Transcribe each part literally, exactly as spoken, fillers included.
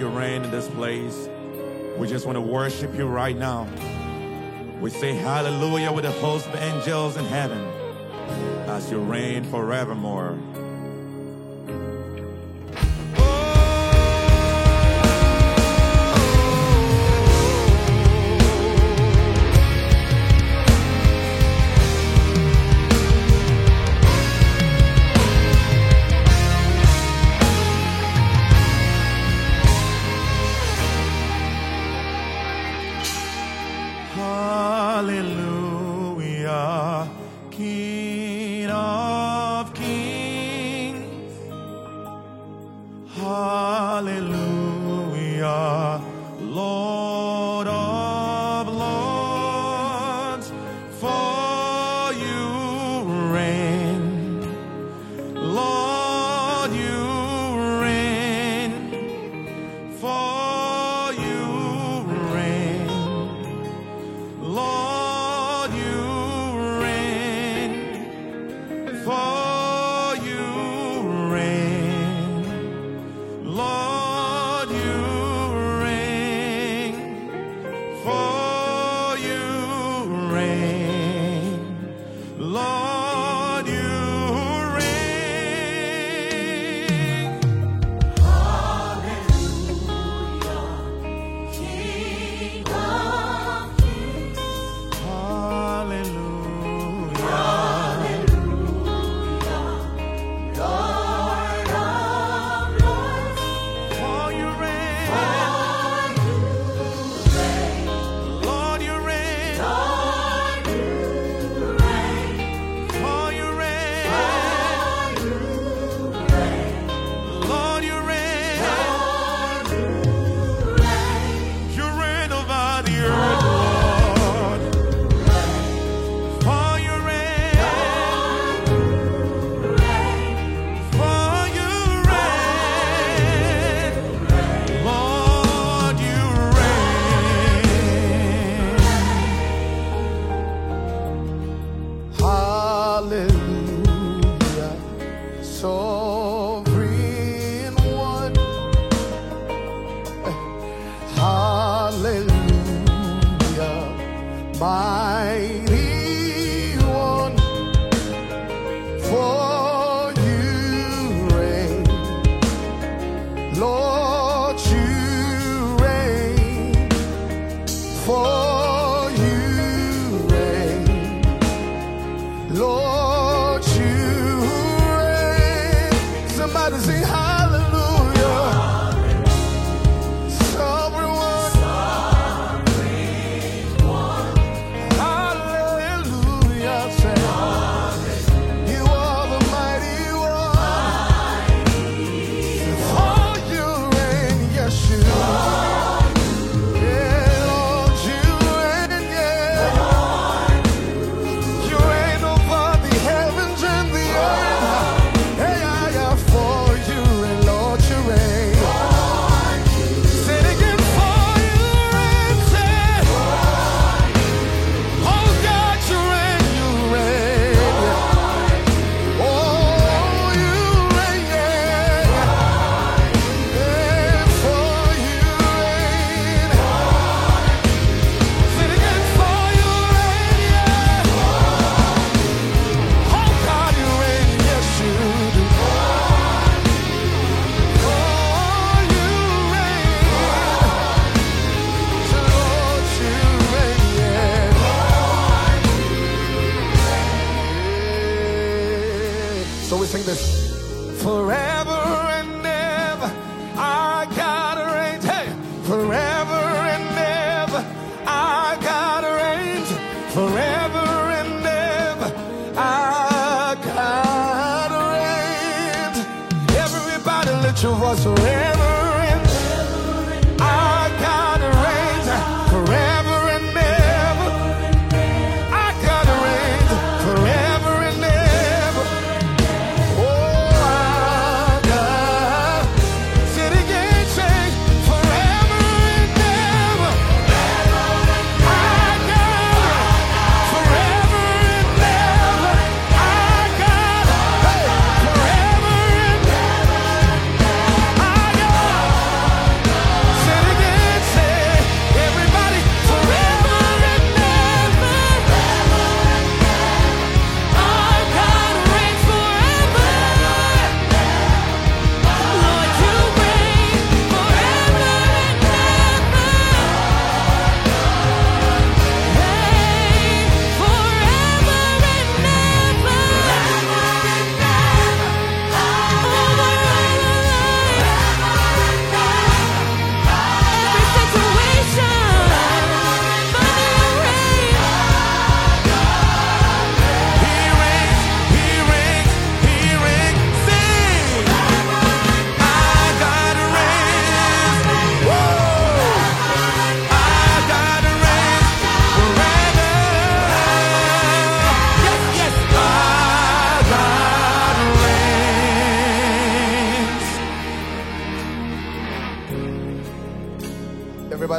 you reign in this place. We just want to worship you right now. We say hallelujah with the host of angels in heaven as you reign forevermore. Hallelujah, King of kings. Hallelujah, Lord of lords. For you reign, Lord, you reign. For you reign, Lord, you reign. For you reign, Lord, you reign. For you reign, Lord, you reign. Hallelujah, King of kings. Hallelujah. Hallelujah, Lord of lords. For you reign, For you reign, Lord, you reign. Lord, you reign. For you reign, For you reign, Lord, you reign. Lord, you reign. You reign over the earth, Lord. For you reign, for you reign, Lord, you reign. Hallelujah, sovereign one. Hallelujah, mighty one. For you reign, Lord, you reign. For you reign, Lord, you reign. Somebody sing hallelujah. Sovereign one. Hallelujah. Say, you are the mighty one. For you reign, yes you are. Yeah, Lord, you reign, yeah. You reign over the heavens and the earth. Hey, yeah, yeah, for you reign, Lord, you reign. Say it again, for you reign, say, oh God, you reign, you reign. Oh, you reign, yeah. Yeah, for you reign. Say it again, for you reign, yeah. Oh God, you reign, yes you do. Oh, you reign. So Lord, you reign, yeah. So we sing this. Forever and ever, I gotta reign. Hey, forever and ever, I gotta reign. Forever and ever, I gotta reign. Everybody, lift your voice. Forever and I gotta reign. Forever and ever, I gotta reign. Forever and ever. Oh, I got. Say it again, say forever and ever. I got forever and ever. I got hey, forever and ever. I got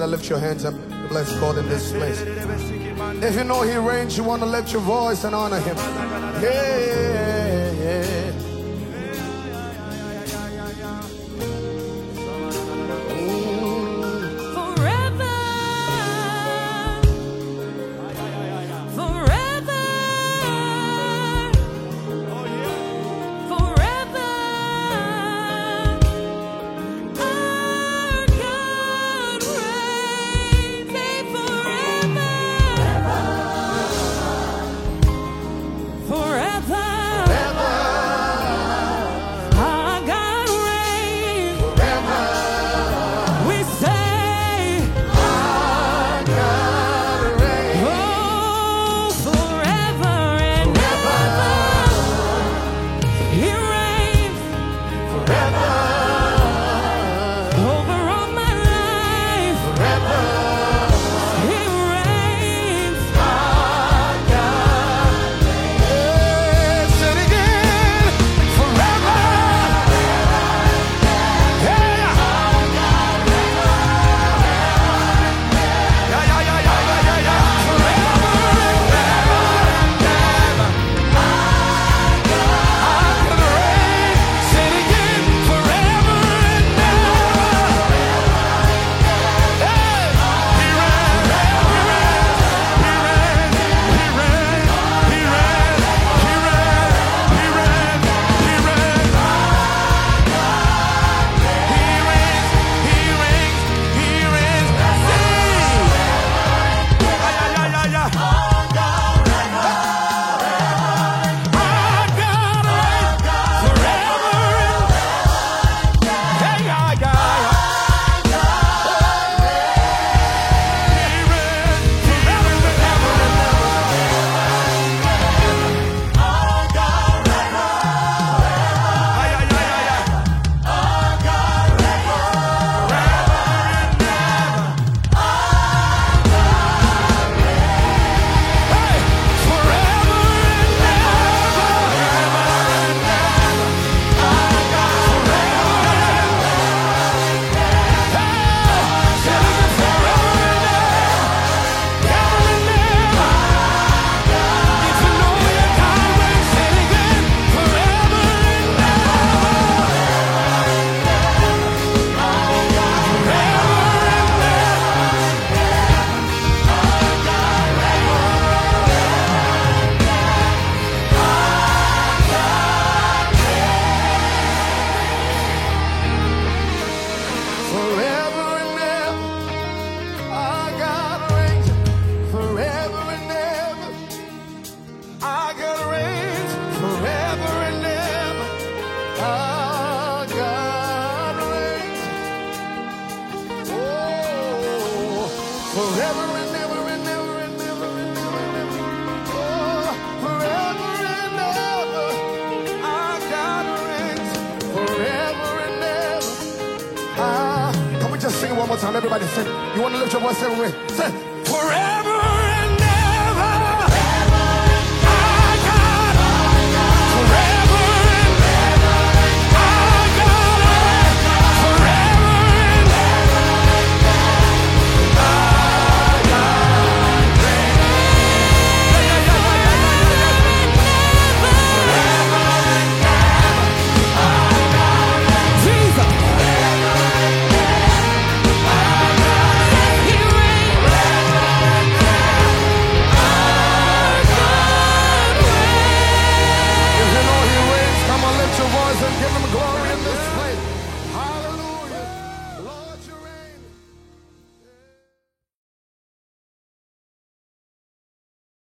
Everybody lift your hands up. Bless God in this place. If you know He reigns, you want to lift your voice and honor Him. Yeah, yeah. Forever and ever and ever and ever and ever and ever. Oh, forever and ever. Our God reigns. Forever and ever. Ah, can we just sing it one more time? Everybody sing. You want to lift your voice everywhere? Say.